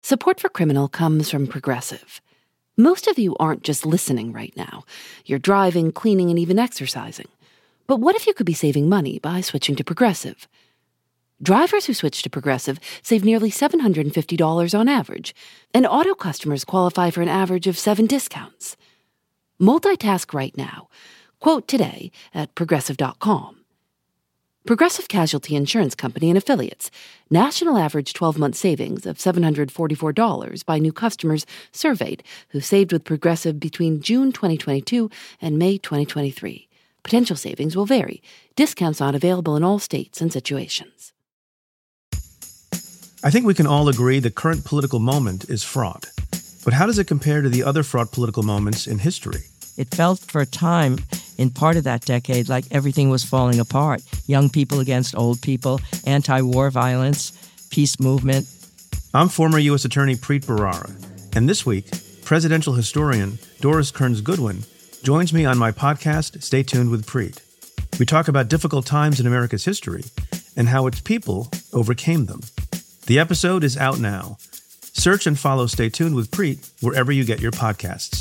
Support for Criminal comes from Progressive. Most of you aren't just listening right now. You're driving, cleaning, and even exercising. But what if you could be saving money by switching to Progressive? Drivers who switch to Progressive save nearly $750 on average, and auto customers qualify for an average of 7 discounts. Multitask right now. Quote today at Progressive.com. Progressive Casualty Insurance Company and Affiliates. National average 12-month savings of $744 by new customers surveyed who saved with Progressive between June 2022 and May 2023. Potential savings will vary. Discounts not available in all states and situations. I think we can all agree the current political moment is fraught. But how does it compare to the other fraught political moments in history? It felt for a time, in part of that decade, like everything was falling apart. Young people against old people, anti-war violence, peace movement. I'm former U.S. Attorney Preet Bharara, and this week, presidential historian Doris Kearns Goodwin joins me on my podcast, Stay Tuned with Preet. We talk about difficult times in America's history and how its people overcame them. The episode is out now. Search and follow Stay Tuned with Preet wherever you get your podcasts.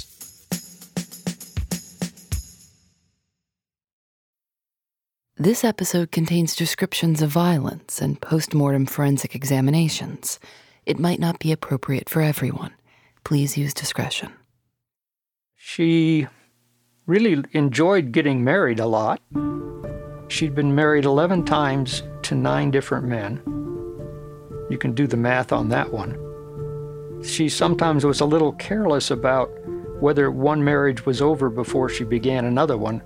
This episode contains descriptions of violence and post-mortem forensic examinations. It might not be appropriate for everyone. Please use discretion. She really enjoyed getting married a lot. She'd been married 11 times to 9 different men. You can do the math on that one. She sometimes was a little careless about whether one marriage was over before she began another one.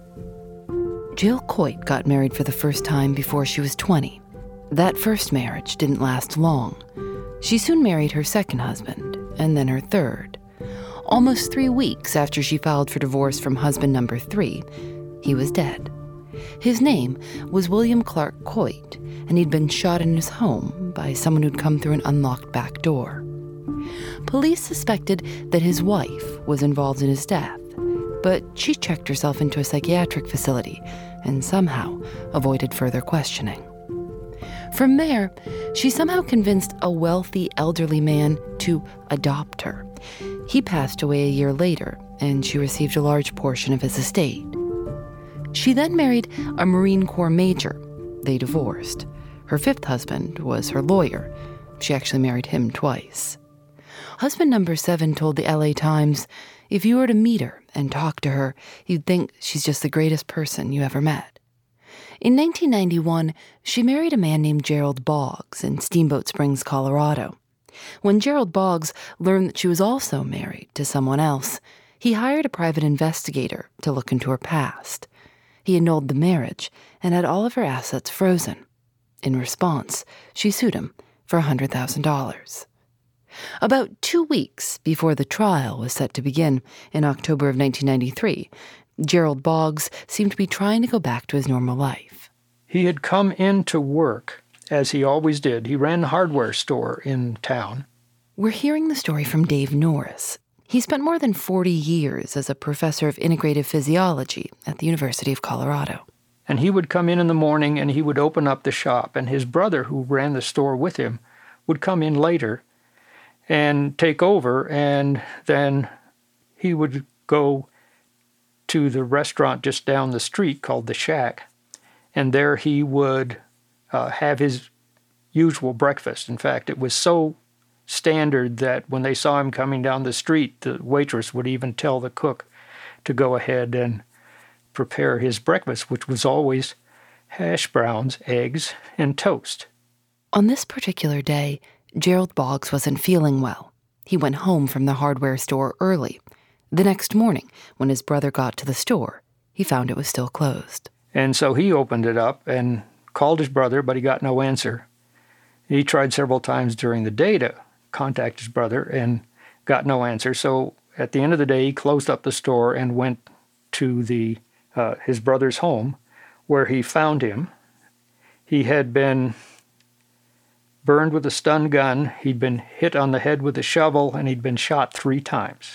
Jill Coit got married for the first time before she was 20. That first marriage didn't last long. She soon married her second husband, and then her third. Almost 3 weeks after she filed for divorce from husband number 3, he was dead. His name was William Clark Coit, and he'd been shot in his home by someone who'd come through an unlocked back door. Police suspected that his wife was involved in his death, but she checked herself into a psychiatric facility and somehow avoided further questioning. From there, she somehow convinced a wealthy elderly man to adopt her. He passed away a year later, and she received a large portion of his estate. She then married a Marine Corps major. They divorced. Her 5th husband was her lawyer. She actually married him twice. Husband number 7 told the LA Times, "If you were to meet her and talk to her, you'd think she's just the greatest person you ever met." In 1991, she married a man named Gerald Boggs in Steamboat Springs, Colorado. When Gerald Boggs learned that she was also married to someone else, he hired a private investigator to look into her past. He annulled the marriage and had all of her assets frozen. In response, she sued him for $100,000. About 2 weeks before the trial was set to begin in October of 1993, Gerald Boggs seemed to be trying to go back to his normal life. He had come into work, as he always did. He ran a hardware store in town. We're hearing the story from Dave Norris. He spent more than 40 years as a professor of integrative physiology at the University of Colorado. And he would come in the morning and he would open up the shop, and his brother, who ran the store with him, would come in later and take over, and then he would go to the restaurant just down the street called The Shack, and there he would have his usual breakfast. In fact, it was so standard that when they saw him coming down the street, the waitress would even tell the cook to go ahead and prepare his breakfast, which was always hash browns, eggs, and toast. On this particular day, Gerald Boggs wasn't feeling well. He went home from the hardware store early. The next morning, when his brother got to the store, he found it was still closed. And so he opened it up and called his brother, but he got no answer. He tried several times during the day to contact his brother and got no answer. So at the end of the day, he closed up the store and went to his brother's home, where he found him. He had been burned with a stun gun, he'd been hit on the head with a shovel, and he'd been shot 3 times.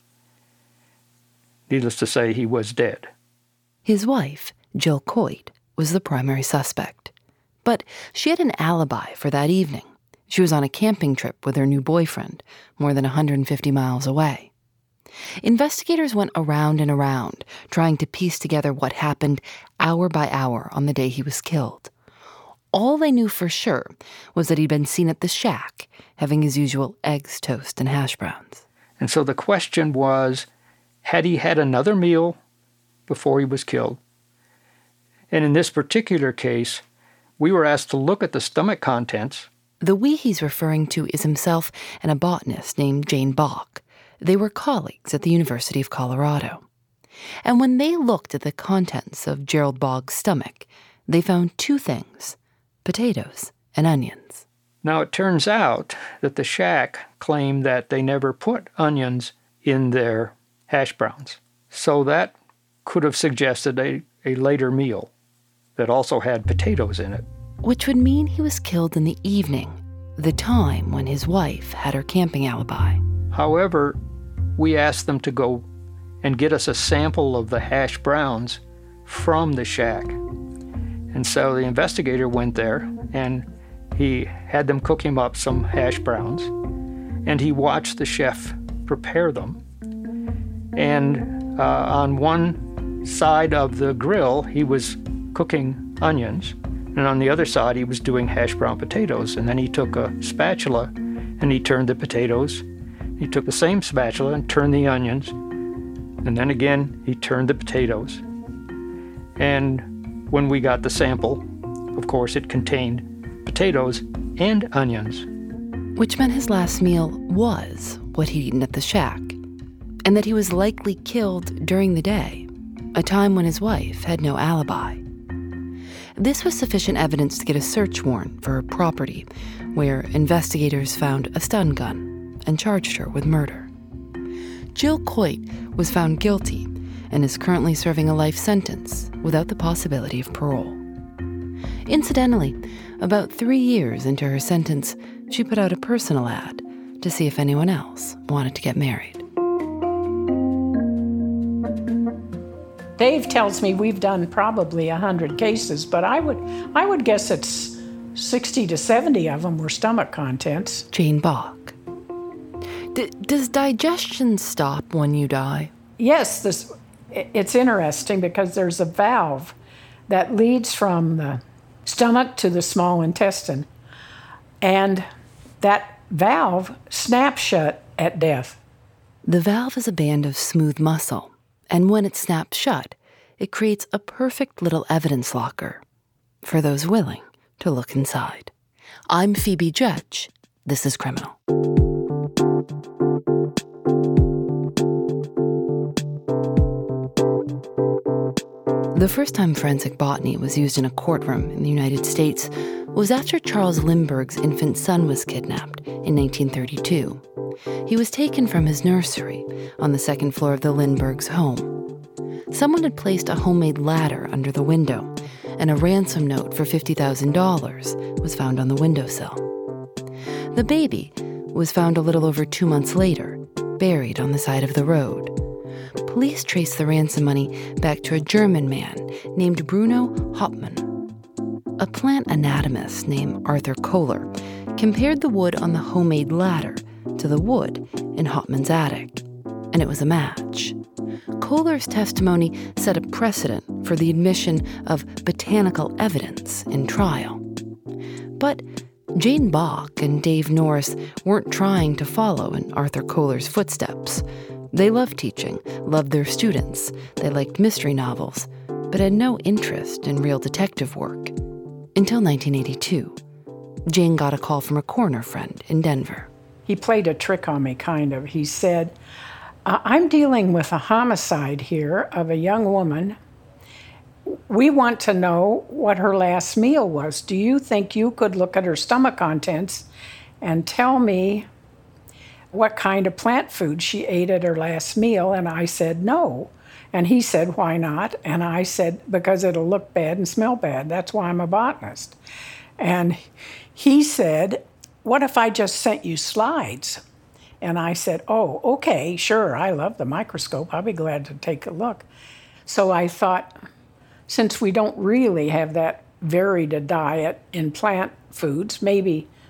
Needless to say, he was dead. His wife, Jill Coit, was the primary suspect. But she had an alibi for that evening. She was on a camping trip with her new boyfriend, more than 150 miles away. Investigators went around and around, trying to piece together what happened hour by hour on the day he was killed. All they knew for sure was that he'd been seen at the shack, having his usual eggs, toast, and hash browns. And so the question was, had he had another meal before he was killed? And in this particular case, we were asked to look at the stomach contents. The we he's referring to is himself and a botanist named Jane Bach. They were colleagues at the University of Colorado. And when they looked at the contents of Gerald Boggs' stomach, they found two things: potatoes and onions. Now, it turns out that the shack claimed that they never put onions in their hash browns. So that could have suggested a later meal that also had potatoes in it. Which would mean he was killed in the evening, the time when his wife had her camping alibi. However, we asked them to go and get us a sample of the hash browns from the shack. And so the investigator went there, and he had them cook him up some hash browns, and he watched the chef prepare them. And on one side of the grill, he was cooking onions, and on the other side, he was doing hash brown potatoes. And then he took a spatula, and he turned the potatoes. He took the same spatula and turned the onions, and then again, he turned the potatoes. And when we got the sample, of course, it contained potatoes and onions. Which meant his last meal was what he'd eaten at the shack, and that he was likely killed during the day, a time when his wife had no alibi. This was sufficient evidence to get a search warrant for her property, where investigators found a stun gun and charged her with murder. Jill Coit was found guilty and is currently serving a life sentence without the possibility of parole. Incidentally, about 3 years into her sentence, she put out a personal ad to see if anyone else wanted to get married. Dave tells me we've done probably 100 cases, but I would guess it's 60 to 70 of them were stomach contents. Jane Bach. Does digestion stop when you die? Yes, it's interesting because there's a valve that leads from the stomach to the small intestine, and that valve snaps shut at death. The valve is a band of smooth muscle, and when it snaps shut, it creates a perfect little evidence locker for those willing to look inside. I'm Phoebe Judge. This is Criminal. The first time forensic botany was used in a courtroom in the United States was after Charles Lindbergh's infant son was kidnapped in 1932. He was taken from his nursery on the second floor of the Lindberghs' home. Someone had placed a homemade ladder under the window, and a ransom note for $50,000 was found on the windowsill. The baby was found a little over 2 months later, buried on the side of the road. Police traced the ransom money back to a German man named Bruno Hauptmann. A plant anatomist named Arthur Kohler compared the wood on the homemade ladder to the wood in Hauptmann's attic, and it was a match. Kohler's testimony set a precedent for the admission of botanical evidence in trial. But Jane Bach and Dave Norris weren't trying to follow in Arthur Kohler's footsteps. They loved teaching, loved their students, they liked mystery novels, but had no interest in real detective work. Until 1982, Jane got a call from a coroner friend in Denver. He played a trick on me, kind of. He said, I'm dealing with a homicide here of a young woman. We want to know what her last meal was. Do you think you could look at her stomach contents and tell me what kind of plant food she ate at her last meal? And I said, no. And he said, why not? And I said, because it'll look bad and smell bad. That's why I'm a botanist. And he said, what if I just sent you slides? And I said, oh, okay, sure, I love the microscope. I'll be glad to take a look. So I thought, since we don't really have that varied a diet in plant foods, maybe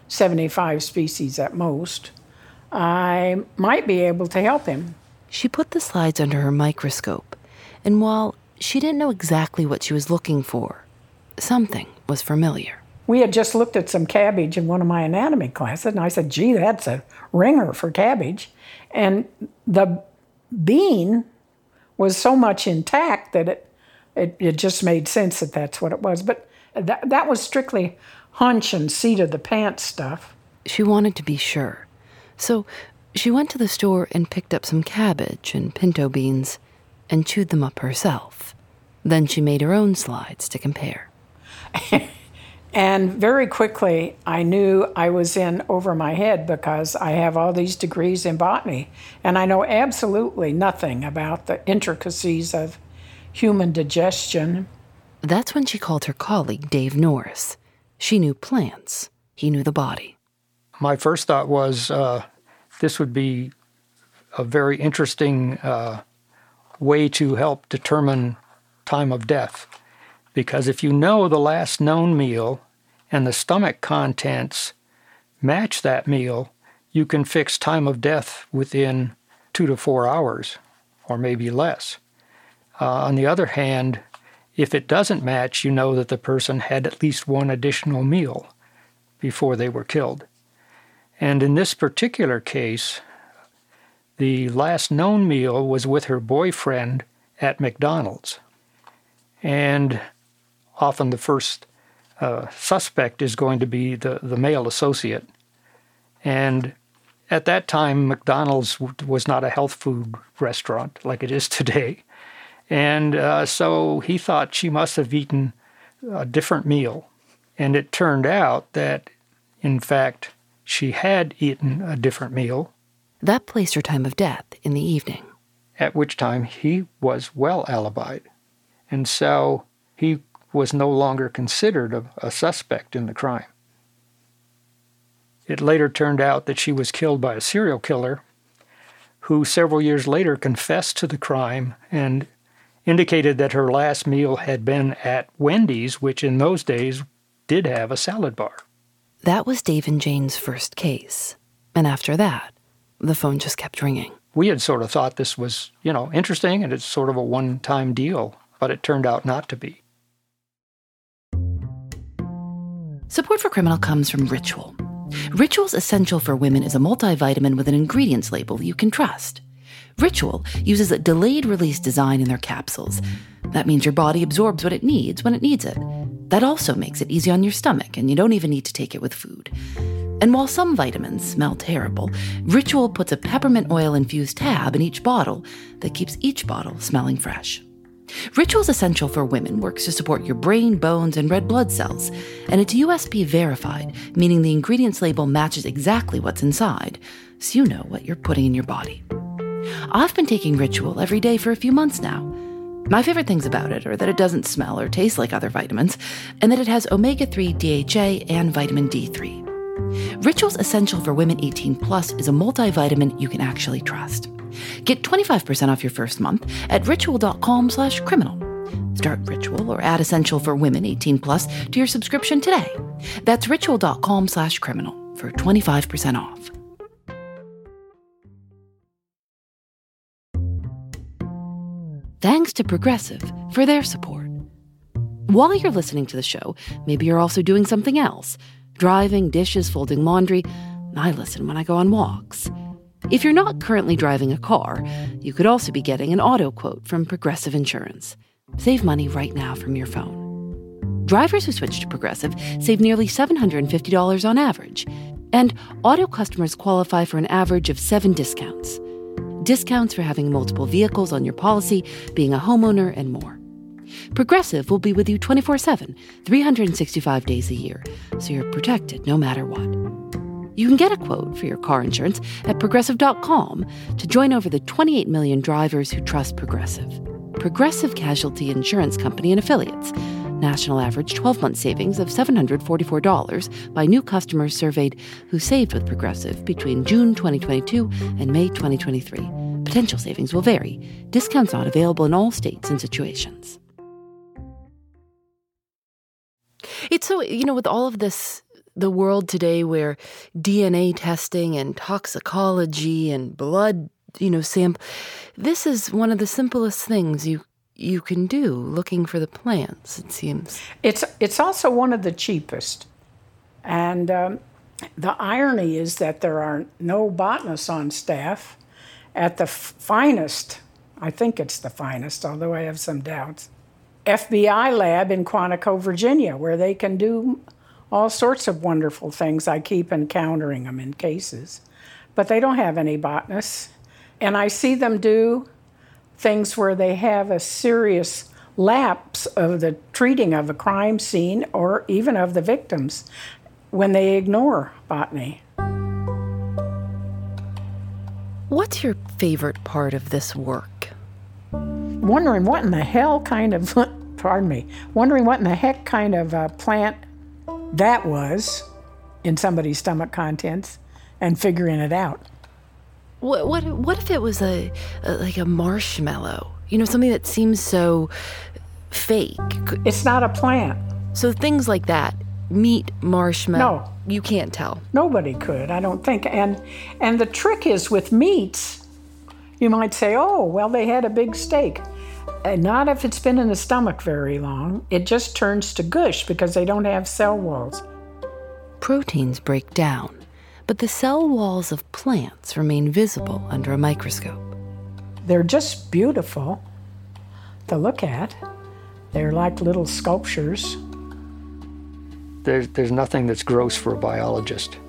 75 species at most, I might be able to help him. She put the slides under her microscope, and while she didn't know exactly what she was looking for, something was familiar. We had just looked at some cabbage in one of my anatomy classes, and I said, gee, that's a ringer for cabbage. And the bean was so much intact that it just made sense that that's what it was. But that was strictly hunch and seat of the pants stuff. She wanted to be sure. So she went to the store and picked up some cabbage and pinto beans and chewed them up herself. Then she made her own slides to compare. And very quickly, I knew I was in over my head because I have all these degrees in botany, and I know absolutely nothing about the intricacies of human digestion. That's when she called her colleague, Dave Norris. She knew plants. He knew the body. My first thought was this would be a very interesting way to help determine time of death. Because if you know the last known meal and the stomach contents match that meal, you can fix time of death within 2 to 4 hours, or maybe less. On the other hand, if it doesn't match, you know that the person had at least one additional meal before they were killed. And in this particular case, the last known meal was with her boyfriend at McDonald's. And often the first suspect is going to be the male associate. And at that time, McDonald's was not a health food restaurant like it is today. And so he thought she must have eaten a different meal. And it turned out that, in fact, she had eaten a different meal. That placed her time of death in the evening. At which time he was well alibied. And so he was no longer considered a suspect in the crime. It later turned out that she was killed by a serial killer who several years later confessed to the crime and indicated that her last meal had been at Wendy's, which in those days did have a salad bar. That was Dave and Jane's first case. And after that, the phone just kept ringing. We had sort of thought this was, interesting and it's sort of a one-time deal, but it turned out not to be. Support for Criminal comes from Ritual. Ritual's Essential for Women is a multivitamin with an ingredients label you can trust. Ritual uses a delayed-release design in their capsules. That means your body absorbs what it needs when it needs it. That also makes it easy on your stomach, and you don't even need to take it with food. And while some vitamins smell terrible, Ritual puts a peppermint oil-infused tab in each bottle that keeps each bottle smelling fresh. Ritual's Essential for Women works to support your brain, bones, and red blood cells, and it's USP verified, meaning the ingredients label matches exactly what's inside, so you know what you're putting in your body. I've been taking Ritual every day for a few months now. My favorite things about it are that it doesn't smell or taste like other vitamins, and that it has omega-3 DHA and vitamin D3. Ritual's Essential for Women 18 Plus is a multivitamin you can actually trust. Get 25% off your first month at ritual.com/criminal. Start Ritual or add Essential for Women 18 Plus to your subscription today. That's ritual.com/criminal for 25% off. Thanks to Progressive for their support. While you're listening to the show, maybe you're also doing something else. Driving, dishes, folding laundry. I listen when I go on walks. If you're not currently driving a car, you could also be getting an auto quote from Progressive Insurance. Save money right now from your phone. Drivers who switch to Progressive save nearly $750 on average, and auto customers qualify for an average of 7 discounts. Discounts for having multiple vehicles on your policy, being a homeowner, and more. Progressive will be with you 24/7, 365 days a year, so you're protected no matter what. You can get a quote for your car insurance at Progressive.com to join over the 28 million drivers who trust Progressive. Progressive Casualty Insurance Company and Affiliates. National average 12-month savings of $744 by new customers surveyed who saved with Progressive between June 2022 and May 2023. Potential savings will vary. Discounts not available in all states and situations. It's so, with all of this the world today where DNA testing and toxicology and blood, sample, this is one of the simplest things you can do, looking for the plants, it seems. It's also one of the cheapest. And the irony is that there are no botanists on staff at the finest, I think it's the finest, although I have some doubts, FBI lab in Quantico, Virginia, where they can do all sorts of wonderful things. I keep encountering them in cases. But they don't have any botanists. And I see them do things where they have a serious lapse of the treating of a crime scene or even of the victims when they ignore botany. What's your favorite part of this work? Wondering what in the hell kind of, wondering what in the heck kind of plant that was in somebody's stomach contents and figuring it out. What if it was like a marshmallow? Something that seems so fake. It's not a plant. So things like that, meat, marshmallow. No. You can't tell. Nobody could, I don't think. And the trick is with meats, you might say, oh, well, they had a big steak. Not if it's been in the stomach very long. It just turns to gush because they don't have cell walls. Proteins break down, but the cell walls of plants remain visible under a microscope. They're just beautiful to look at. They're like little sculptures. There's nothing that's gross for a biologist.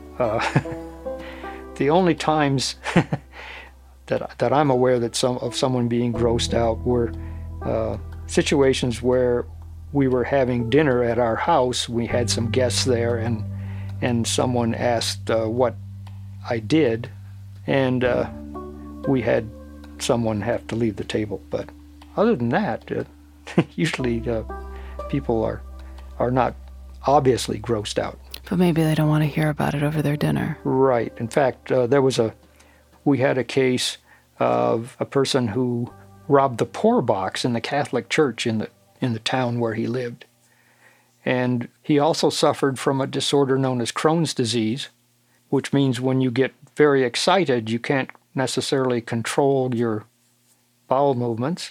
The only times that I'm aware that of someone being grossed out were situations where we were having dinner at our house. We had some guests there, and someone asked what I did, and we had someone have to leave the table. But other than that, usually people are not obviously grossed out. But maybe they don't want to hear about it over their dinner. Right. In fact, we had a case of a person who robbed the poor box in the Catholic Church in the town where he lived. And he also suffered from a disorder known as Crohn's disease, which means when you get very excited, you can't necessarily control your bowel movements.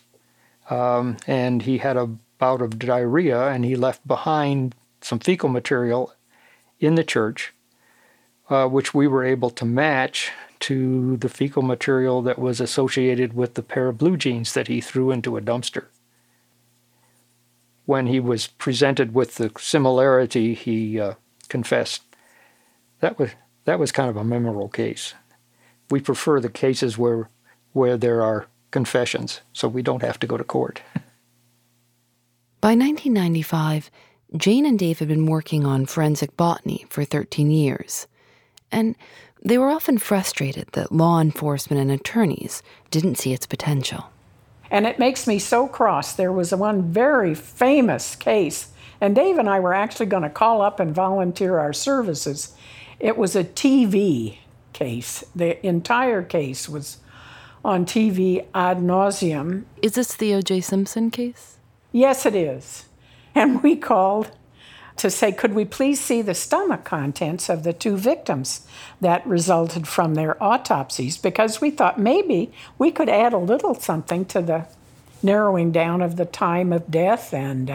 And he had a bout of diarrhea, and he left behind some fecal material in the church, which we were able to match to the fecal material that was associated with the pair of blue jeans that he threw into a dumpster. When he was presented with the similarity, he confessed. That was kind of a memorable case. We prefer the cases where there are confessions, so we don't have to go to court. By 1995, Jane and Dave had been working on forensic botany for 13 years, and they were often frustrated that law enforcement and attorneys didn't see its potential. And it makes me so cross. There was one very famous case, and Dave and I were actually going to call up and volunteer our services. It was a TV case. The entire case was on TV ad nauseum. Is this the O.J. Simpson case? Yes, it is. And we called to say, could we please see the stomach contents of the two victims that resulted from their autopsies? Because we thought maybe we could add a little something to the narrowing down of the time of death, and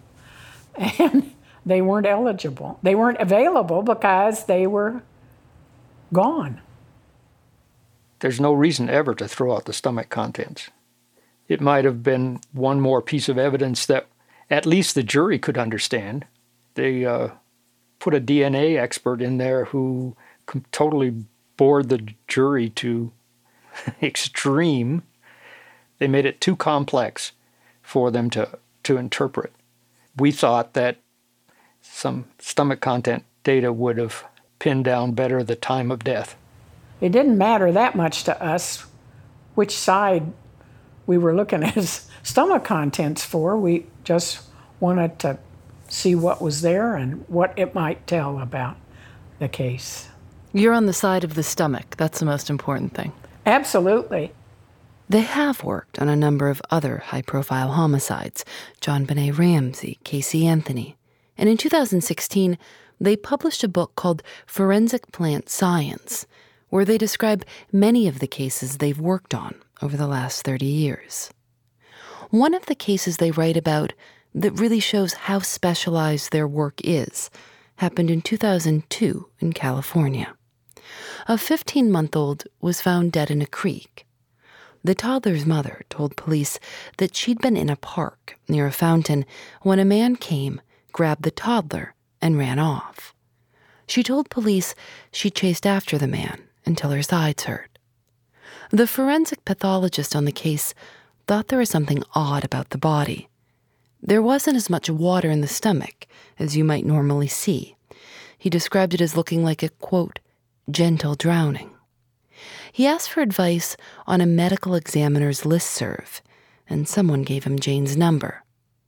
they weren't eligible. They weren't available because they were gone. There's no reason ever to throw out the stomach contents. It might have been one more piece of evidence that at least the jury could understand. They put a DNA expert in there who totally bored the jury to extreme. They made it too complex for them to interpret. We thought that some stomach content data would have pinned down better the time of death. It didn't matter that much to us which side we were looking at his stomach contents for. We just wanted to see what was there and what it might tell about the case. You're on the side of the stomach. That's the most important thing. Absolutely. They have worked on a number of other high-profile homicides, JonBenet Ramsey, Casey Anthony. And in 2016, they published a book called Forensic Plant Science, where they describe many of the cases they've worked on over the last 30 years. One of the cases they write about that really shows how specialized their work is happened in 2002 in California. A 15-month-old was found dead in a creek. The toddler's mother told police that she'd been in a park near a fountain when a man came, grabbed the toddler, and ran off. She told police she chased after the man until her sides hurt. The forensic pathologist on the case thought there was something odd about the body. There wasn't as much water in the stomach as you might normally see. He described it as looking like a, quote, gentle drowning. He asked for advice on a medical examiner's listserv, and someone gave him Jane's number.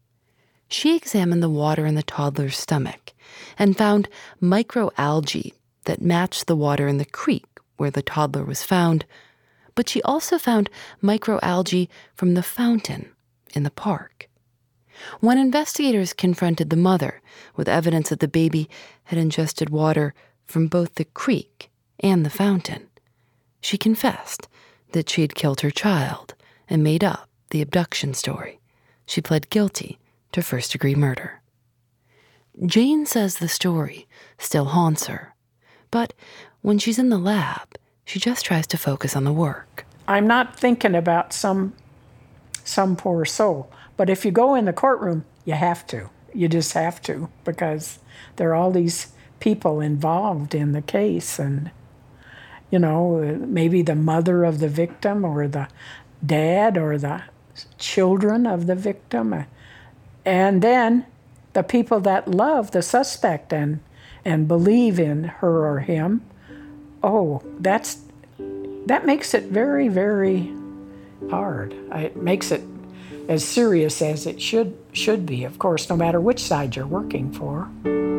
She examined the water in the toddler's stomach and found microalgae that matched the water in the creek where the toddler was found, but she also found microalgae from the fountain in the park. When investigators confronted the mother with evidence that the baby had ingested water from both the creek and the fountain, she confessed that she had killed her child and made up the abduction story. She pled guilty to first-degree murder. Jane says the story still haunts her, but when she's in the lab, she just tries to focus on the work. I'm not thinking about some poor soul. But if you go in the courtroom, you have to. You just have to, because there are all these people involved in the case. And, you know, maybe the mother of the victim or the dad or the children of the victim. And then the people that love the suspect and believe in her or him. Oh, that makes it very, very hard. It makes it as serious as it should be, of course, no matter which side you're working for.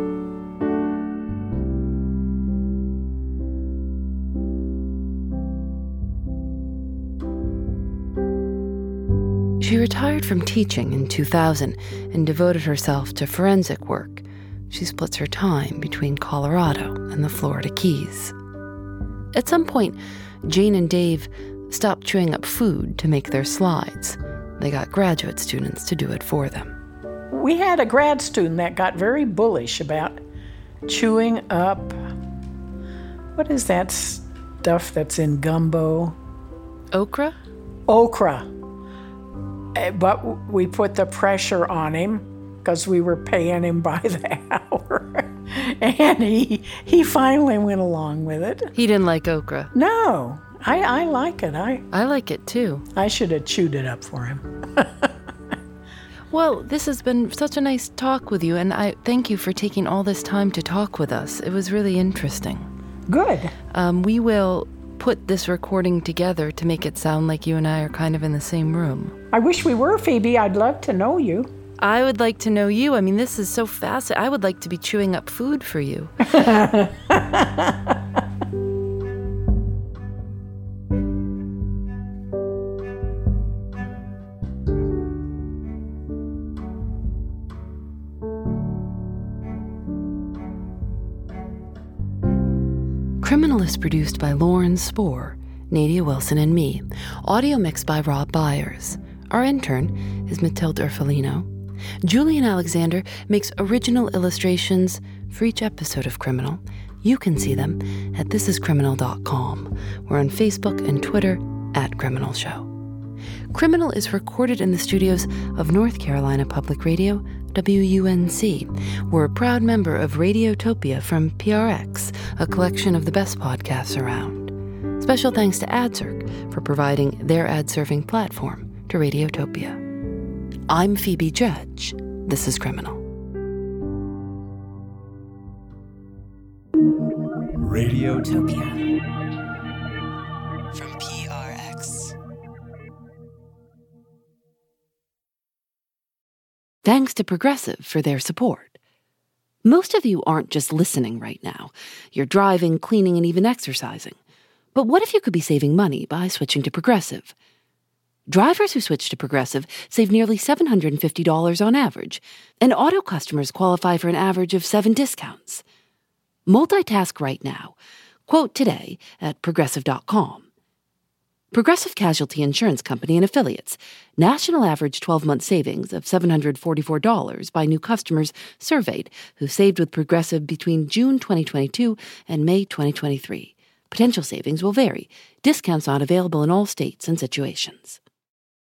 She retired from teaching in 2000 and devoted herself to forensic work. She splits her time between Colorado and the Florida Keys. At some point, Jane and Dave stopped chewing up food to make their slides. They got graduate students to do it for them. We had a grad student that got very bullish about chewing up, what is that stuff that's in gumbo? Okra? Okra. But we put the pressure on him because we were paying him by the hour. And he finally went along with it. He didn't like okra. No. I like it. I like it too. I should have chewed it up for him. Well, this has been such a nice talk with you, and I thank you for taking all this time to talk with us. It was really interesting. Good. We will put this recording together to make it sound like you and I are kind of in the same room. I wish we were, Phoebe. I'd love to know you. I would like to know you. I mean, this is so fascinating. I would like to be chewing up food for you. Criminal is produced by Lauren Spohr, Nadia Wilson, and me. Audio mixed by Rob Byers. Our intern is Matilda Urfolino. Julian Alexander makes original illustrations for each episode of Criminal. You can see them at thisiscriminal.com. We're on Facebook and Twitter @Criminal Show. Criminal is recorded in the studios of North Carolina Public Radio, WUNC. We're a proud member of Radiotopia from PRX, a collection of the best podcasts around. Special thanks to AdCirc for providing their ad-serving platform to Radiotopia. I'm Phoebe Judge. This is Criminal. Radiotopia from PRX. Thanks to Progressive for their support. Most of you aren't just listening right now. You're driving, cleaning, and even exercising. But what if you could be saving money by switching to Progressive? Drivers who switch to Progressive save nearly $750 on average, and auto customers qualify for an average of 7 discounts. Multitask right now. Quote today at Progressive.com. Progressive Casualty Insurance Company and Affiliates. National average 12-month savings of $744 by new customers surveyed who saved with Progressive between June 2022 and May 2023. Potential savings will vary. Discounts not available in all states and situations.